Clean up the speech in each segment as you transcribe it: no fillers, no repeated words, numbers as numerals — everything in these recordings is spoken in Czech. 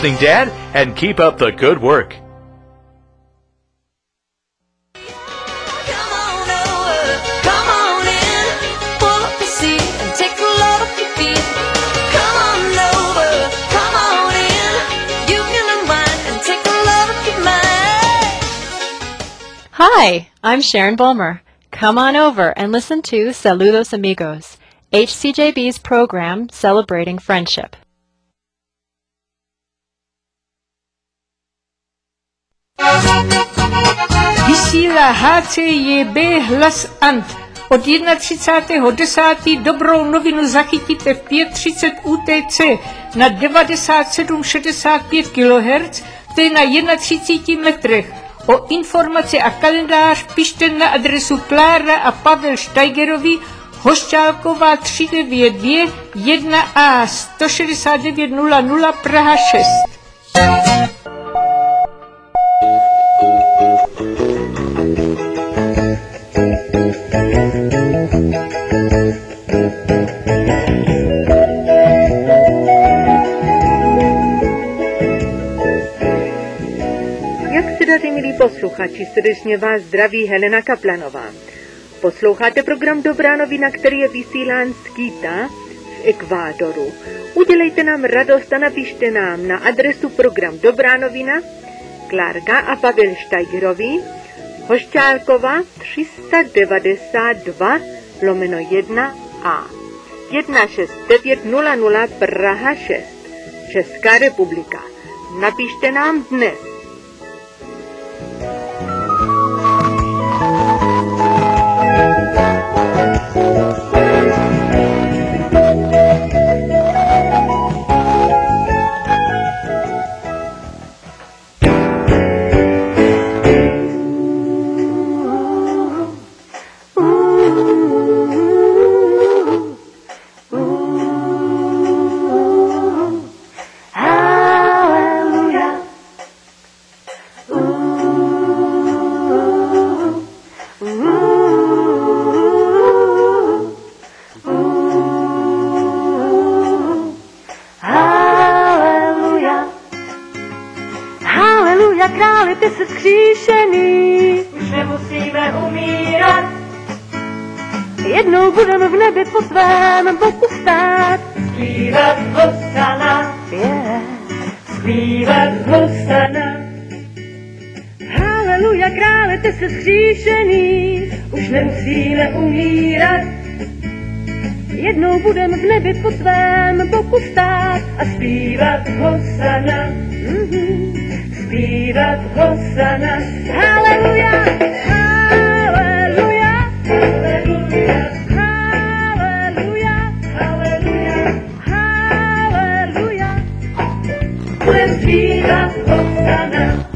listening, Dad, and keep up the good work. Hi, I'm Sharon Bulmer. Come on over and listen to Saludos Amigos, HCJB's program celebrating friendship. Vysílá HCJB Hlas Ant. Od 31.10. dobrou novinu zachytíte v 5:30 UTC na 9765 kHz, to je na 31 metrech. O informace a kalendář pište na adresu Klára a Pavel Steigerovi, Hošťálková 392 1A 16900 Praha 6. Milí posluchači, srdečně vás zdraví Helena Kaplanová. Posloucháte program Dobrá novina, který je vysílán z Quita v Ekvádoru. Udělejte nám radost a napište nám na adresu program Dobrá novina, Klárka a Pavel Steigerovi, Hošťálková 392 1A 16900 Praha 6, Česká republika. Napište nám dnes. Jednou budeme v nebi po tvém boku stát. Zpívat Hosana, zpívat Hosana. Haleluja, krále, ty jsi vzkříšený, už nemusíme umírat. Jednou budeme v nebi po tvém boku stát a zpívat Hosana, zpívat Hosana. Haleluja, haleluja, haleluja. Zpívat Hosana,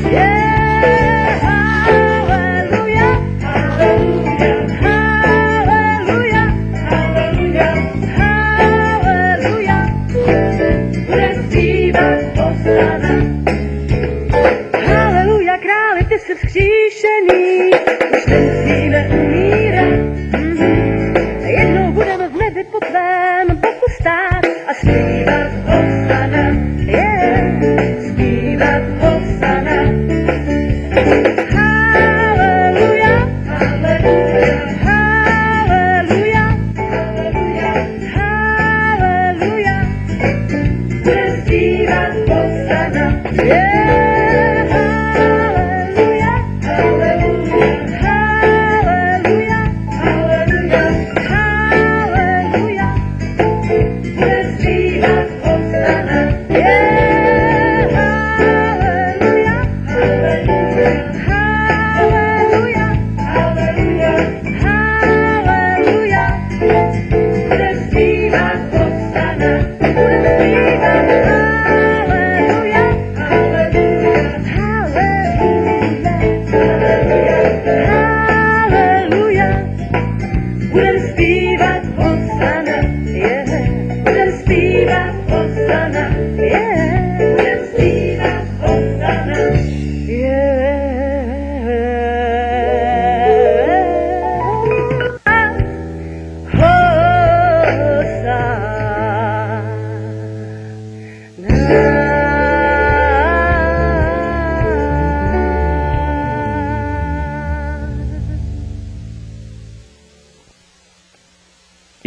haleluja, haleluja, haleluja, haleluja, haleluja. Bude zpívat Hosana. Haleluja, králi, ty jsi vzkříšený, už nemusíme umírat. Jednou budeme v nebi po tvém boku stát a zpívat Hosana. Zpívat Hosana. Haleluja, haleluja, haleluja, haleluja, haleluja. Bude zpívat Hosana. Haleluja, haleluja, haleluja, haleluja, haleluja. Bude zpívat Hosana. Hallelujah.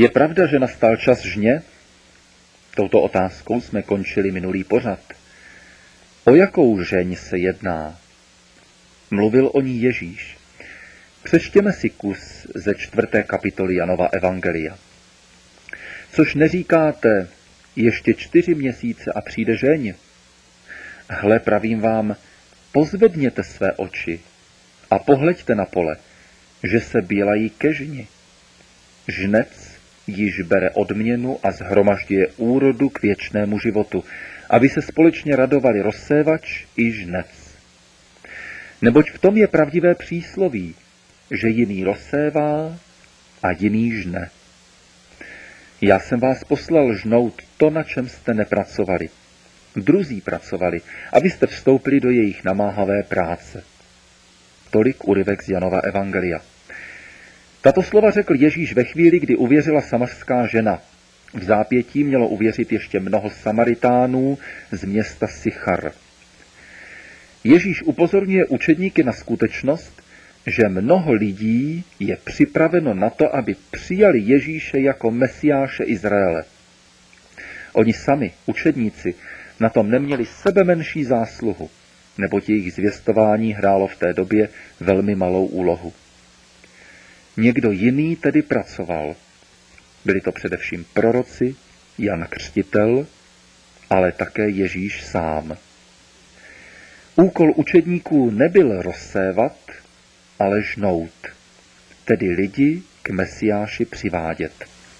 Je pravda, že nastal čas žně? Touto otázkou jsme končili minulý pořad. O jakou žeň se jedná? Mluvil o ní Ježíš. Přečtěme si kus ze 4. kapitoly Janova evangelia. Což neříkáte, ještě 4 měsíce a přijde žeň? Hle, pravím vám, pozvedněte své oči a pohleďte na pole, že se bělají ke žni. Žnec již bere odměnu a shromažďuje úrodu k věčnému životu, aby se společně radovali rozsévač i žnec. Neboť v tom je pravdivé přísloví, že jiný rozsévá a jiný žne. Já jsem vás poslal žnout to, na čem jste nepracovali. Druzí pracovali, abyste vstoupili do jejich namáhavé práce. Tolik úryvek z Janova evangelia. Tato slova řekl Ježíš ve chvíli, kdy uvěřila samařská žena. V zápětí mělo uvěřit ještě mnoho Samaritánů z města Sichar. Ježíš upozorňuje učedníky na skutečnost, že mnoho lidí je připraveno na to, aby přijali Ježíše jako Mesiáše Izraele. Oni sami, učedníci, na tom neměli sebemenší zásluhu, neboť jejich zvěstování hrálo v té době velmi malou úlohu. Někdo jiný tedy pracoval. Byli to především proroci, Jan Křtitel, ale také Ježíš sám. Úkol učedníků nebyl rozsévat, ale žnout, tedy lidi k Mesiáši přivádět.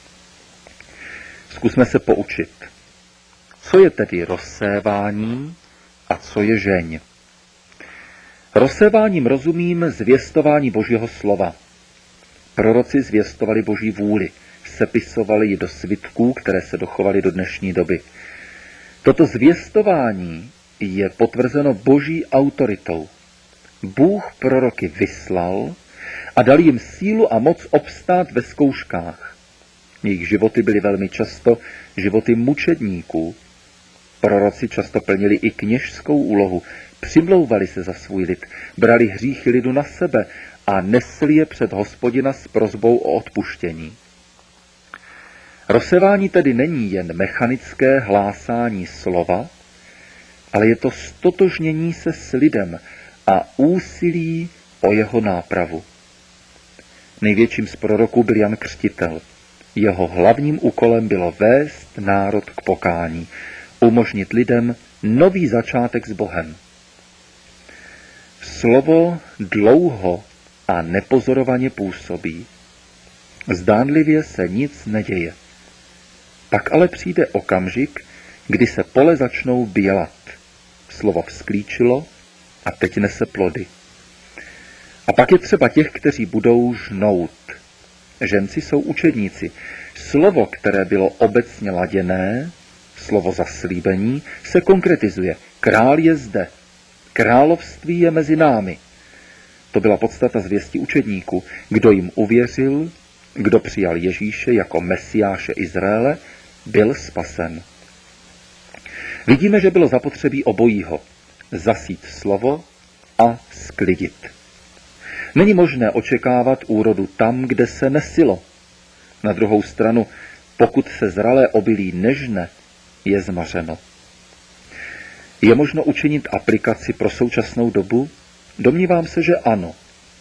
Zkusme se poučit. Co je tedy rozsévání a co je žeň? Rozséváním rozumím zvěstování Božího slova. Proroci zvěstovali Boží vůli, sepisovali ji do svitků, které se dochovaly do dnešní doby. Toto zvěstování je potvrzeno Boží autoritou. Bůh proroky vyslal a dal jim sílu a moc obstát ve zkouškách. Jejich životy byly velmi často životy mučedníků. Proroci často plnili i kněžskou úlohu, přimlouvali se za svůj lid, brali hříchy lidu na sebe a nesli je před Hospodina s prosbou o odpuštění. Rozsévání tedy není jen mechanické hlásání slova, ale je to stotožnění se s lidem a úsilí o jeho nápravu. Největším z proroků byl Jan Křtitel. Jeho hlavním úkolem bylo vést národ k pokání, umožnit lidem nový začátek s Bohem. Slovo dlouho a nepozorovaně působí. Zdánlivě se nic neděje. Pak ale přijde okamžik, kdy se pole začnou bělat. Slovo vzklíčilo a teď nese plody. A pak je třeba těch, kteří budou žnout. Ženci jsou učedníci. Slovo, které bylo obecně laděné, slovo zaslíbení, se konkretizuje. Král je zde. Království je mezi námi. To byla podstata zvěsti učedníků. Kdo jim uvěřil, kdo přijal Ježíše jako Mesiáše Izraele, byl spasen. Vidíme, že bylo zapotřebí obojího. Zasít slovo a sklidit. Není možné očekávat úrodu tam, kde se nesilo. Na druhou stranu, pokud se zralé obilí nežne, je zmařeno. Je možno učinit aplikaci pro současnou dobu? Domnívám se, že ano.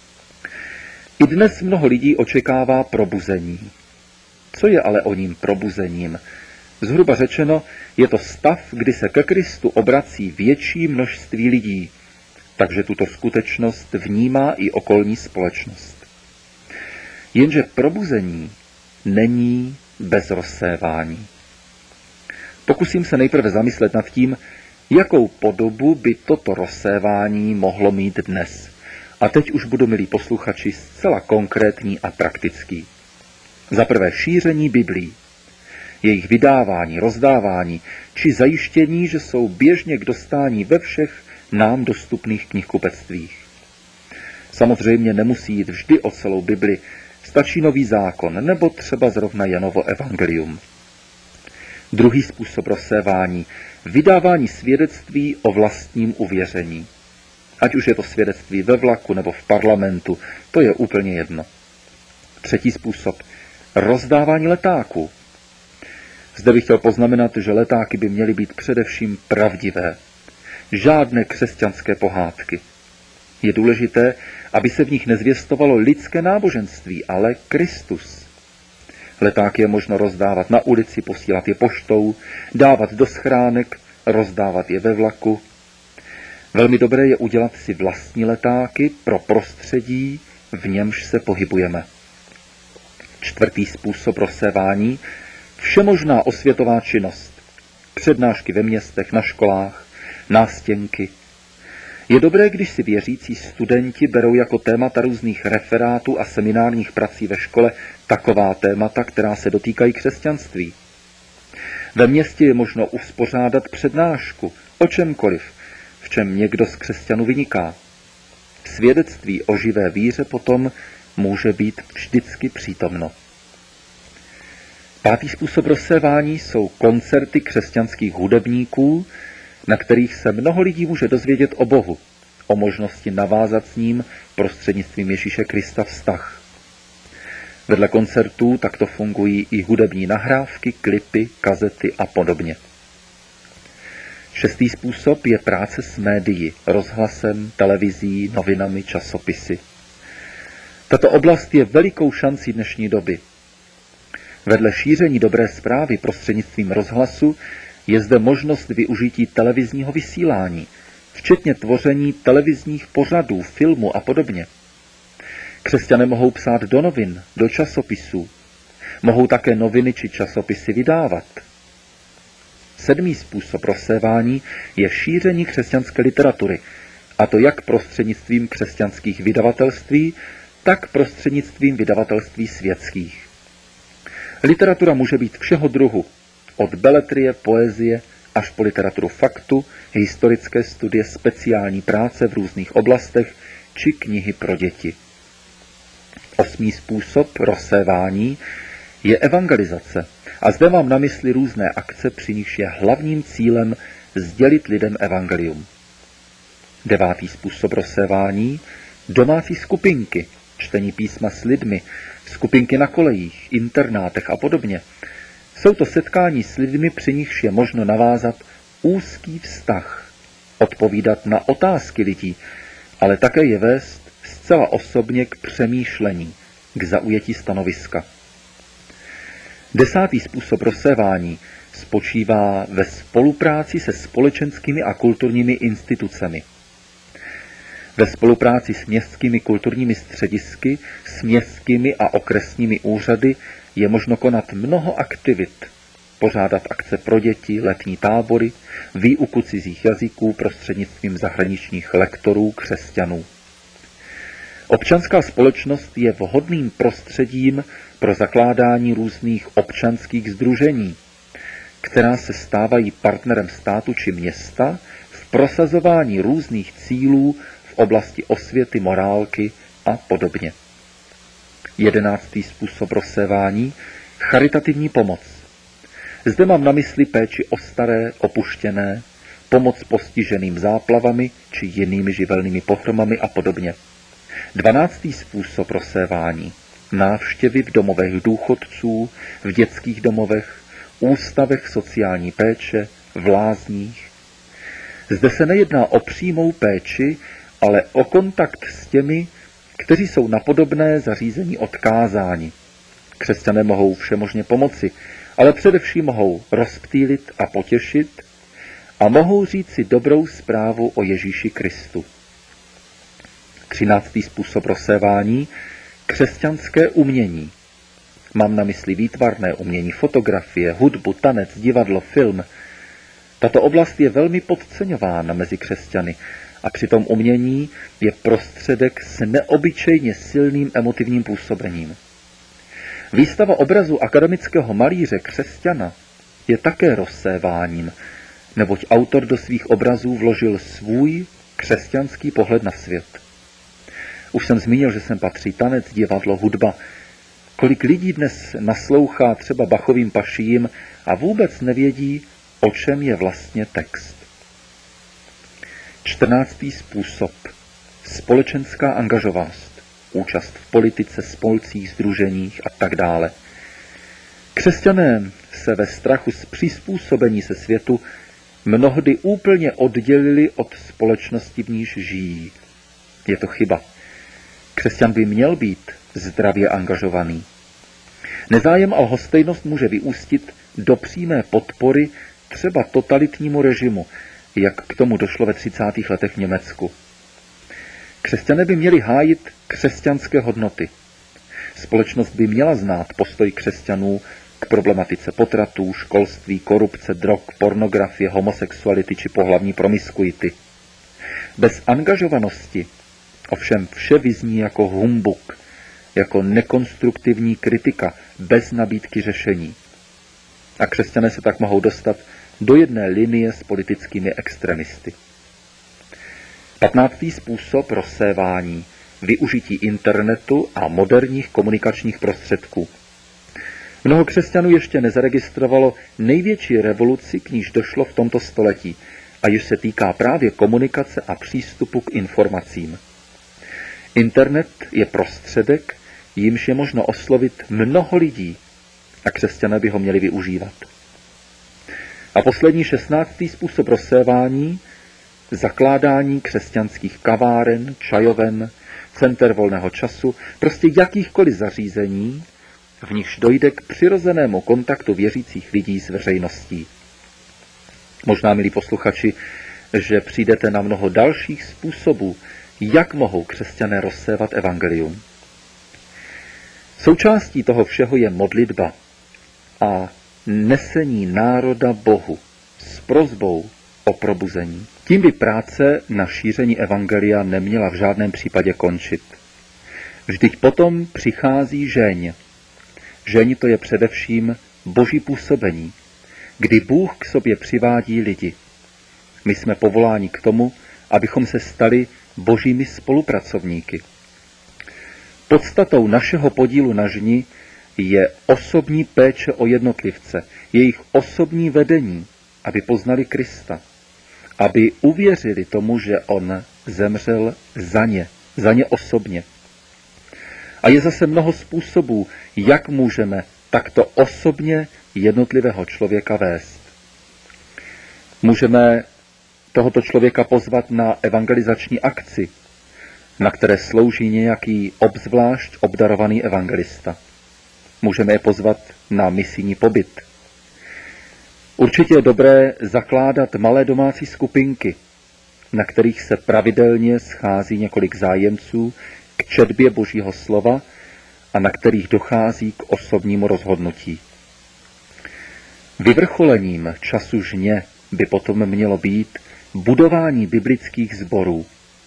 I dnes mnoho lidí očekává probuzení. Co je ale o ním probuzením? Zhruba řečeno, je to stav, kdy se ke Kristu obrací větší množství lidí, takže tuto skutečnost vnímá i okolní společnost. Jenže probuzení není bez rozsévání. Pokusím se nejprve zamyslet nad tím, jakou podobu by toto rozsévání mohlo mít dnes. A teď už budu, milí posluchači, zcela konkrétní a praktický. Za prvé šíření Biblií, jejich vydávání, rozdávání, či zajištění, že jsou běžně k dostání ve všech nám dostupných knihkupectvích. Samozřejmě nemusí jít vždy o celou Bibli, stačí Nový zákon, nebo třeba zrovna Janovo evangelium. Druhý způsob rozsévání, vydávání svědectví o vlastním uvěření. Ať už je to svědectví ve vlaku nebo v parlamentu, to je úplně jedno. Třetí způsob, rozdávání letáků. Zde bych chtěl poznamenat, že letáky by měly být především pravdivé. Žádné křesťanské pohádky. Je důležité, aby se v nich nezvěstovalo lidské náboženství, ale Kristus. Letáky je možno rozdávat na ulici, posílat je poštou, dávat do schránek, rozdávat je ve vlaku. Velmi dobré je udělat si vlastní letáky pro prostředí, v němž se pohybujeme. 4. způsob rozsévání, všemožná osvětová činnost. Přednášky ve městech, na školách, nástěnky. Je dobré, když si věřící studenti berou jako témata různých referátů a seminárních prací ve škole taková témata, která se dotýkají křesťanství. Ve městě je možno uspořádat přednášku o čemkoliv, v čem někdo z křesťanů vyniká. Svědectví o živé víře potom může být vždycky přítomno. 5. způsob rozsévání jsou koncerty křesťanských hudebníků, na kterých se mnoho lidí může dozvědět o Bohu, o možnosti navázat s ním prostřednictvím Ježíše Krista vztah. Vedle koncertů takto fungují i hudební nahrávky, klipy, kazety a podobně. 6. způsob je práce s médii, rozhlasem, televizí, novinami, časopisy. Tato oblast je velikou šancí dnešní doby. Vedle šíření dobré zprávy prostřednictvím rozhlasu je zde možnost využití televizního vysílání, včetně tvoření televizních pořadů, filmů a podobně. Křesťané mohou psát do novin, do časopisů. Mohou také noviny či časopisy vydávat. 7. způsob rozsévání je šíření křesťanské literatury, a to jak prostřednictvím křesťanských vydavatelství, tak prostřednictvím vydavatelství světských. Literatura může být všeho druhu, od beletrie, poezie až po literaturu faktu, historické studie, speciální práce v různých oblastech či knihy pro děti. 8. způsob rozsévání je evangelizace. A zde mám na mysli různé akce, při nichž je hlavním cílem sdělit lidem evangelium. 9. způsob rozsévání, domácí skupinky, čtení písma s lidmi, skupinky na kolejích, internátech a podobně. Jsou to setkání s lidmi, při nichž je možno navázat úzký vztah, odpovídat na otázky lidí, ale také je vést zcela osobně k přemýšlení, k zaujetí stanoviska. 10. způsob rozsévání spočívá ve spolupráci se společenskými a kulturními institucemi. Ve spolupráci s městskými kulturními středisky, s městskými a okresními úřady je možno konat mnoho aktivit, pořádat akce pro děti, letní tábory, výuku cizích jazyků prostřednictvím zahraničních lektorů křesťanů. Občanská společnost je vhodným prostředím pro zakládání různých občanských sdružení, která se stávají partnerem státu či města v prosazování různých cílů v oblasti osvěty, morálky a podobně. 11. způsob rozsévání, charitativní pomoc. Zde mám na mysli péči o staré, opuštěné, pomoc postiženým záplavami či jinými živelnými pohromami a podobně. 12. způsob rozsévání, návštěvy v domovech důchodců, v dětských domovech, ústavech sociální péče, v lázních. Zde se nejedná o přímou péči, ale o kontakt s těmi, kteří jsou na podobné zařízení odkázáni. Křesťané mohou všemožně pomoci, ale především mohou rozptýlit a potěšit a mohou říci dobrou zprávu o Ježíši Kristu. 13. způsob rozsévání, křesťanské umění. Mám na mysli výtvarné umění, fotografie, hudbu, tanec, divadlo, film. Tato oblast je velmi podceňována mezi křesťany a přitom umění je prostředek s neobyčejně silným emotivním působením. Výstava obrazu akademického malíře křesťana je také rozséváním, neboť autor do svých obrazů vložil svůj křesťanský pohled na svět. Už jsem zmínil, že sem patří tanec, divadlo, hudba. Kolik lidí dnes naslouchá třeba Bachovým pašijím a vůbec nevědí, o čem je vlastně text. 14. způsob. Společenská angažovanost. Účast v politice, spolcích, sdruženích a tak dále. Křesťané se ve strachu z přizpůsobení se světu mnohdy úplně oddělili od společnosti, v níž žijí. Je to chyba. Křesťan by měl být zdravě angažovaný. Nezájem a lhostejnost může vyústit do přímé podpory třeba totalitnímu režimu, jak k tomu došlo ve 30. letech v Německu. Křesťané by měli hájit křesťanské hodnoty. Společnost by měla znát postoj křesťanů k problematice potratů, školství, korupce, drog, pornografie, homosexuality či pohlavní promiskuity. Bez angažovanosti ovšem vše vyzní jako humbuk, jako nekonstruktivní kritika, bez nabídky řešení. A křesťané se tak mohou dostat do jedné linie s politickými extremisty. 15. způsob rozsévání, využití internetu a moderních komunikačních prostředků. Mnoho křesťanů ještě nezaregistrovalo největší revoluci, k níž došlo v tomto století, a již se týká právě komunikace a přístupu k informacím. Internet je prostředek, jímž je možno oslovit mnoho lidí, a křesťané by ho měli využívat. A poslední 16. způsob rozsévání, zakládání křesťanských kaváren, čajoven, center volného času, prostě jakýchkoliv zařízení, v nichž dojde k přirozenému kontaktu věřících lidí s veřejností. Možná, milí posluchači, že přijdete na mnoho dalších způsobů, jak mohou křesťané rozsévat evangelium. Součástí toho všeho je modlitba a nesení národa Bohu s prosbou o probuzení. Tím by práce na šíření evangelia neměla v žádném případě končit. Vždyť potom přichází žeň. Žeň to je především boží působení, kdy Bůh k sobě přivádí lidi. My jsme povoláni k tomu, abychom se stali božími spolupracovníky. Podstatou našeho podílu na žni je osobní péče o jednotlivce, jejich osobní vedení, aby poznali Krista, aby uvěřili tomu, že on zemřel za ně osobně. A je zase mnoho způsobů, jak můžeme takto osobně jednotlivého člověka vést. Můžeme tohoto člověka pozvat na evangelizační akci, na které slouží nějaký obzvlášť obdarovaný evangelista. Můžeme je pozvat na misijní pobyt. Určitě je dobré zakládat malé domácí skupinky, na kterých se pravidelně schází několik zájemců k četbě Božího slova a na kterých dochází k osobnímu rozhodnutí. Vyvrcholením času žně by potom mělo být budování biblických sborů.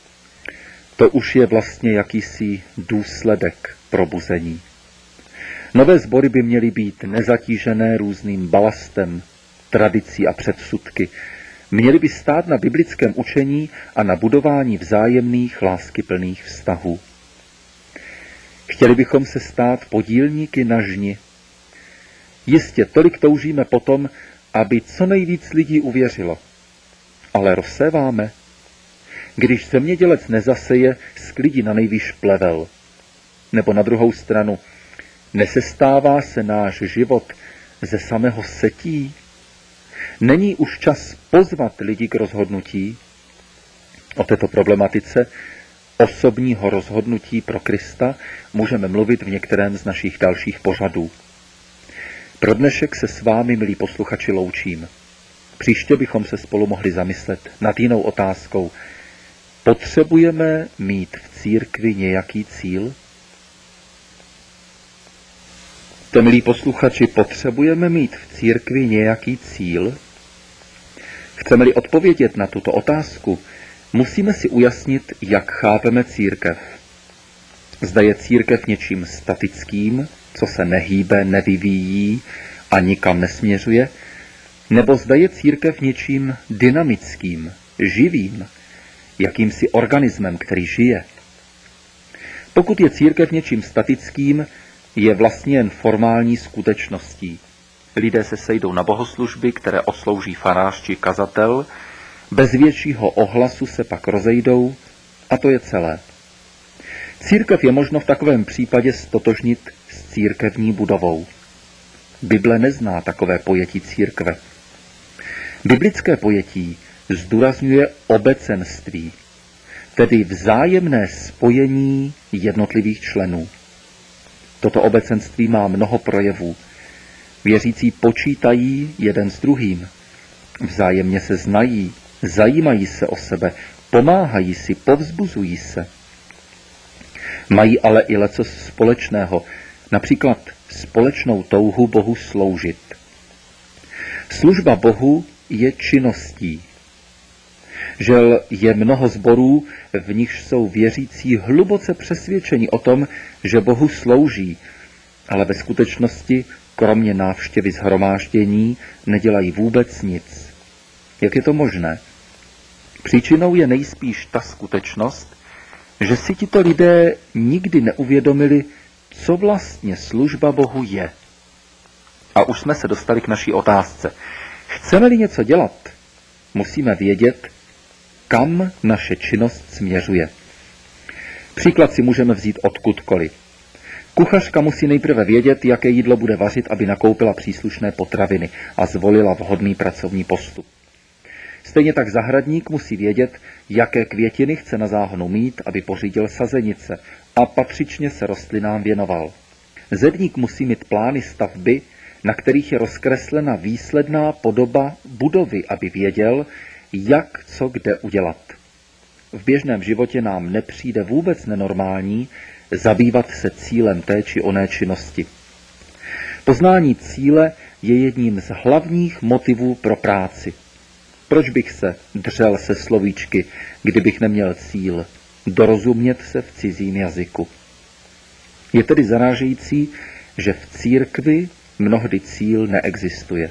To už je vlastně jakýsi důsledek probuzení. Nové sbory by měly být nezatížené různým balastem, tradicí a předsudky. Měly by stát na biblickém učení a na budování vzájemných láskyplných vztahů. Chtěli bychom se stát podílníky na žni. Jistě tolik toužíme potom, aby co nejvíc lidí uvěřilo. Ale rozséváme. Když zemědělec nezaseje, sklidí na nejvýš plevel. Nebo na druhou stranu, nesestává se náš život ze samého setí? Není už čas pozvat lidi k rozhodnutí? O této problematice osobního rozhodnutí pro Krista můžeme mluvit v některém z našich dalších pořadů. Pro dnešek se s vámi, milí posluchači, loučím. Příště bychom se spolu mohli zamyslet nad jinou otázkou. Potřebujeme mít v církvi nějaký cíl? Milí posluchači, potřebujeme mít v církvi nějaký cíl? Chceme-li odpovědět na tuto otázku, musíme si ujasnit, jak chápeme církev. Zda je církev něčím statickým, co se nehýbe, nevyvíjí a nikam nesměřuje, nebo zda je církev něčím dynamickým, živým, jakýmsi organismem, který žije. Pokud je církev něčím statickým, je vlastně jen formální skutečností. Lidé se sejdou na bohoslužby, které oslouží farář či kazatel, bez většího ohlasu se pak rozejdou a to je celé. Církev je možno v takovém případě stotožnit s církevní budovou. Bible nezná takové pojetí církve. Biblické pojetí zdůrazňuje obecenství, tedy vzájemné spojení jednotlivých členů. Toto obecenství má mnoho projevů. Věřící počítají jeden s druhým. Vzájemně se znají, zajímají se o sebe, pomáhají si, povzbuzují se. Mají ale i lecos společného, například společnou touhu Bohu sloužit. Služba Bohu je činností. Žel je mnoho sborů, v nichž jsou věřící hluboce přesvědčeni o tom, že Bohu slouží, ale ve skutečnosti, kromě návštěvy shromáždění, nedělají vůbec nic. Jak je to možné? Příčinou je nejspíš ta skutečnost, že si tito lidé nikdy neuvědomili, co vlastně služba Bohu je. A už jsme se dostali k naší otázce. Chceme-li něco dělat, musíme vědět, kam naše činnost směřuje. Příklad si můžeme vzít odkudkoliv. Kuchařka musí nejprve vědět, jaké jídlo bude vařit, aby nakoupila příslušné potraviny a zvolila vhodný pracovní postup. Stejně tak zahradník musí vědět, jaké květiny chce na záhonu mít, aby pořídil sazenice a patřičně se rostlinám věnoval. Zedník musí mít plány stavby, na kterých je rozkreslena výsledná podoba budovy, aby věděl, jak co kde udělat. V běžném životě nám nepřijde vůbec nenormální zabývat se cílem té či oné činnosti. Poznání cíle je jedním z hlavních motivů pro práci. Proč bych se dřel se slovíčky, kdybych neměl cíl dorozumět se v cizím jazyku? Je tedy zarážející, že v církvi mnohdy cíl neexistuje.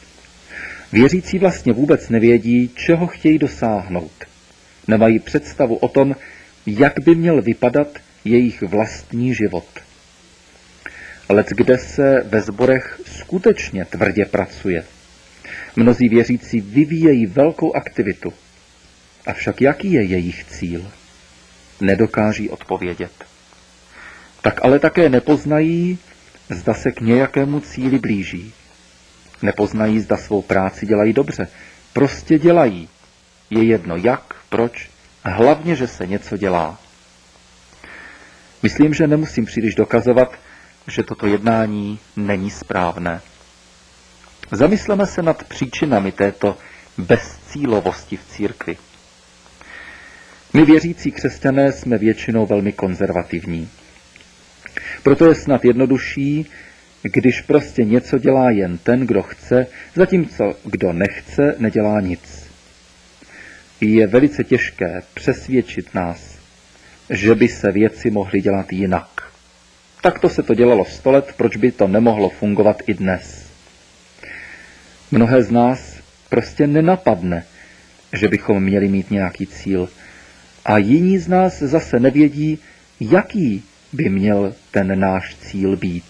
Věřící vlastně vůbec nevědí, čeho chtějí dosáhnout. Nemají představu o tom, jak by měl vypadat jejich vlastní život. Leckde se ve sborech skutečně tvrdě pracuje. Mnozí věřící vyvíjejí velkou aktivitu. Avšak jaký je jejich cíl? Nedokáží odpovědět. Tak ale také nepoznají, zda se k nějakému cíli blíží. Nepoznají, zda svou práci dělají dobře. Prostě dělají. Je jedno jak, proč, hlavně, že se něco dělá. Myslím, že nemusím příliš dokazovat, že toto jednání není správné. Zamysleme se nad příčinami této bezcílovosti v církvi. My věřící křesťané jsme většinou velmi konzervativní. Proto je snad jednodušší, když prostě něco dělá jen ten, kdo chce, zatímco kdo nechce, nedělá nic. Je velice těžké přesvědčit nás, že by se věci mohly dělat jinak. Takto se to dělalo 100 let, proč by to nemohlo fungovat i dnes? Mnohé z nás prostě nenapadne, že bychom měli mít nějaký cíl. A jiní z nás zase nevědí, jaký by měl ten náš cíl být.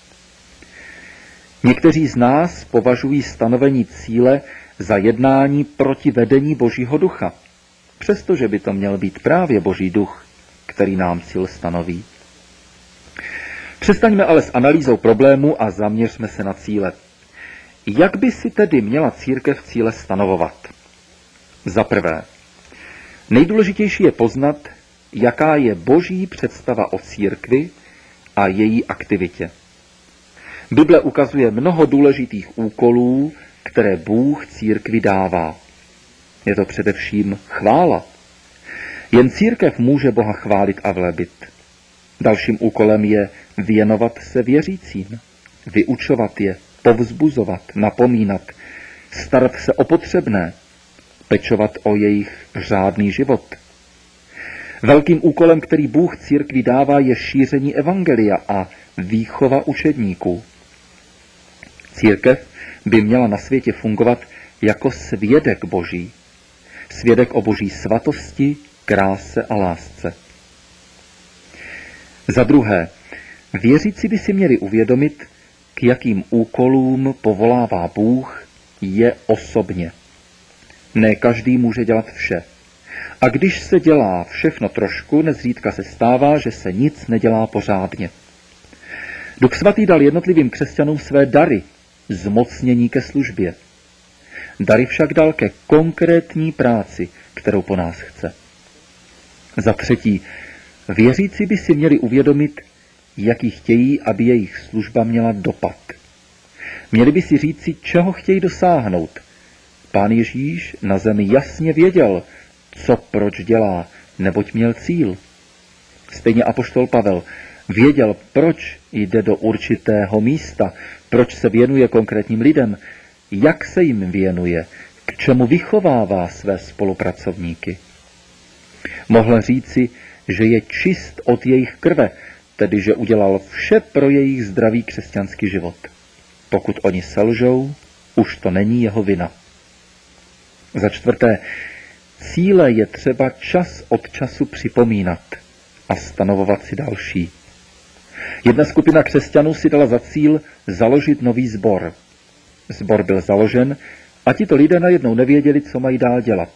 Někteří z nás považují stanovení cíle za jednání proti vedení Božího ducha, přestože by to měl být právě Boží duch, který nám cíl stanoví. Přestaňme ale s analýzou problému a zaměřme se na cíle. Jak by si tedy měla církev cíle stanovovat? Za prvé, nejdůležitější je poznat, jaká je Boží představa o církvi a její aktivitě. Bible ukazuje mnoho důležitých úkolů, které Bůh církvi dává. Je to především chvála. Jen církev může Boha chválit a velebit. Dalším úkolem je věnovat se věřícím, vyučovat je, povzbuzovat, napomínat, starat se o potřebné, pečovat o jejich řádný život. Velkým úkolem, který Bůh církvi dává, je šíření evangelia a výchova učedníků. Církev by měla na světě fungovat jako svědek Boží. Svědek o Boží svatosti, kráse a lásce. Za druhé, věřící by si měli uvědomit, k jakým úkolům povolává Bůh je osobně. Ne každý může dělat vše. A když se dělá všechno trošku, nezřídka se stává, že se nic nedělá pořádně. Duch svatý dal jednotlivým křesťanům své dary, zmocnění ke službě. Dary však dal ke konkrétní práci, kterou po nás chce. Za třetí, věřící by si měli uvědomit, jaký chtějí, aby jejich služba měla dopad. Měli by si říci, čeho chtějí dosáhnout. Pán Ježíš na zemi jasně věděl, co proč dělá, neboť měl cíl. Stejně apoštol Pavel věděl, proč jde do určitého místa, proč se věnuje konkrétním lidem, jak se jim věnuje, k čemu vychovává své spolupracovníky. Mohl říci, že je čist od jejich krve, tedy že udělal vše pro jejich zdravý křesťanský život. Pokud oni selžou, už to není jeho vina. Za čtvrté, cíle je třeba čas od času připomínat a stanovovat si další. Jedna skupina křesťanů si dala za cíl založit nový sbor. Sbor byl založen a tito lidé najednou nevěděli, co mají dál dělat.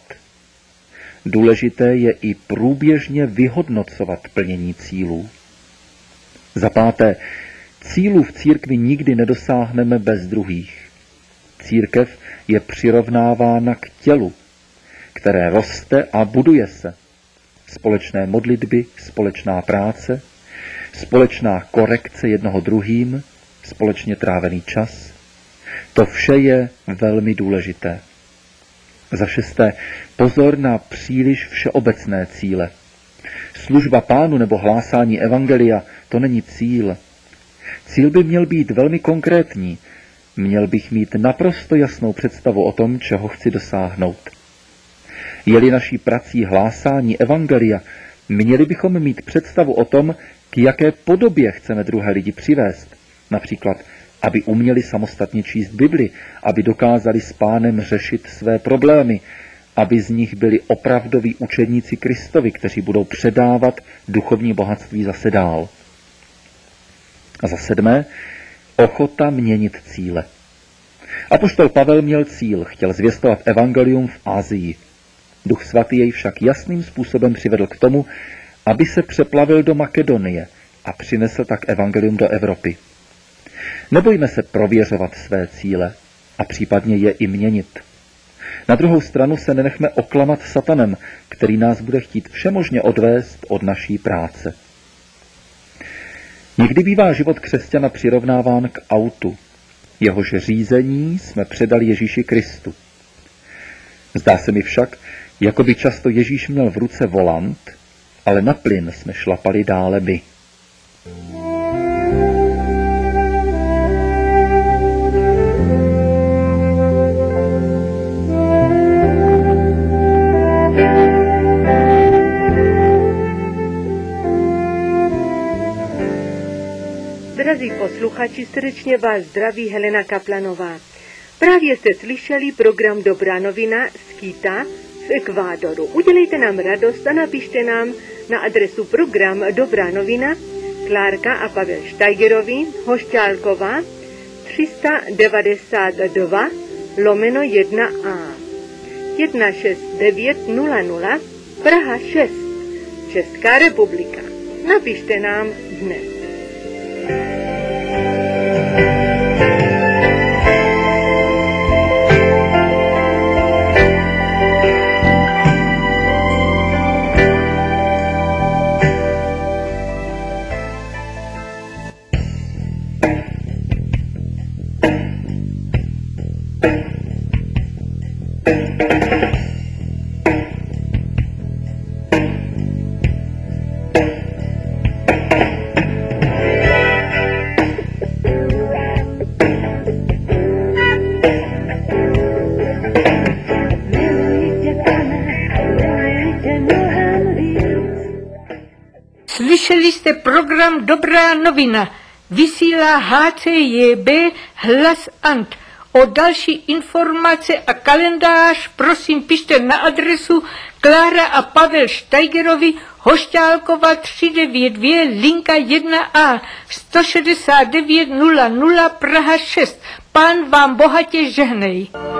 Důležité je i průběžně vyhodnocovat plnění cílů. Za páté, cílů v církvi nikdy nedosáhneme bez druhých. Církev je přirovnávána k tělu, které roste a buduje se. Společné modlitby, společná práce, společná korekce jednoho druhým, společně trávený čas. To vše je velmi důležité. Za šesté, pozor na příliš všeobecné cíle. Služba Pánu nebo hlásání evangelia, to není cíl. Cíl by měl být velmi konkrétní. Měl bych mít naprosto jasnou představu o tom, čeho chci dosáhnout. Je-li naší prací hlásání evangelia, měli bychom mít představu o tom, k jaké podobě chceme druhé lidi přivést. Například, aby uměli samostatně číst Bibli, aby dokázali s Pánem řešit své problémy, aby z nich byli opravdoví učedníci Kristovi, kteří budou předávat duchovní bohatství zase dál. A za sedmé, ochota měnit cíle. Apoštol Pavel měl cíl, chtěl zvěstovat evangelium v Asii. Duch svatý jej však jasným způsobem přivedl k tomu, aby se přeplavil do Makedonie a přinesl tak evangelium do Evropy. Nebojme se prověřovat své cíle a případně je i měnit. Na druhou stranu se nenechme oklamat satanem, který nás bude chtít všemožně odvést od naší práce. Někdy bývá život křesťana přirovnáván k autu. Jehož řízení jsme předali Ježíši Kristu. Zdá se mi však, jako by často Ježíš měl v ruce volant, ale na plyn jsme šlapali dále my. Drazí posluchači, srdečně vás zdraví Helena Kaplanová. Právě jste slyšeli program Dobrá novina z Quita v Ekvádoru. Udělejte nám radost a napište nám na adresu program Dobrá novina, Klárka a Pavel Štajgerovi, Hošťálková, 392/1A, 16900, Praha 6, Česká republika. Napište nám dnes. Slyšeli jste program Dobrá novina. Vysílá HCJB Hlas Ant. O další informace a kalendář prosím pište na adresu Klára a Pavel Štajgerovi, Hošťálkova 392, linka 1A, 16900, Praha 6. Pán vám bohatě žehnej.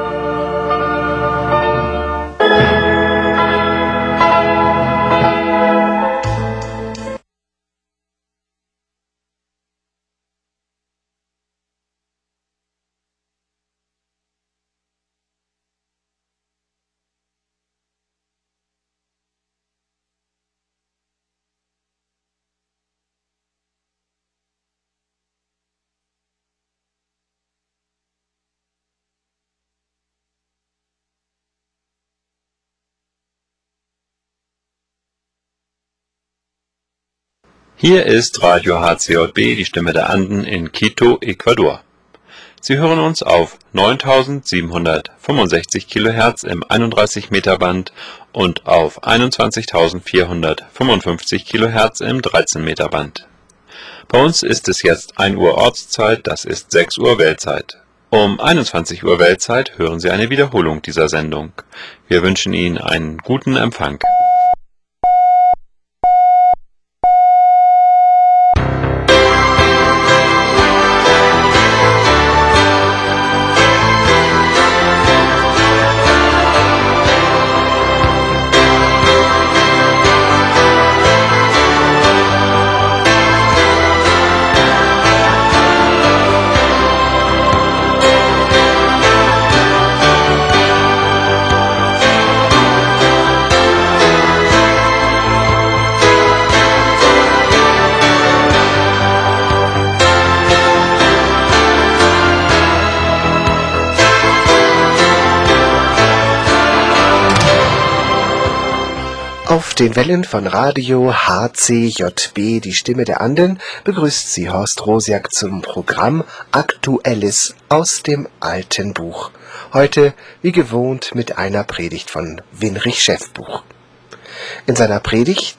Hier ist Radio HCJB, die Stimme der Anden in Quito, Ecuador. Sie hören uns auf 9765 kHz im 31 Meter Band und auf 21.455 kHz im 13 Meter Band. Bei uns ist es jetzt 1 Uhr Ortszeit, das ist 6 Uhr Weltzeit. Um 21 Uhr Weltzeit hören Sie eine Wiederholung dieser Sendung. Wir wünschen Ihnen einen guten Empfang. Auf den Wellen von Radio HCJB, die Stimme der Anden, begrüßt Sie Horst Rosiak zum Programm Aktuelles aus dem Alten Buch. Heute, wie gewohnt, mit einer Predigt von Winrich Schäffbuch. In seiner Predigt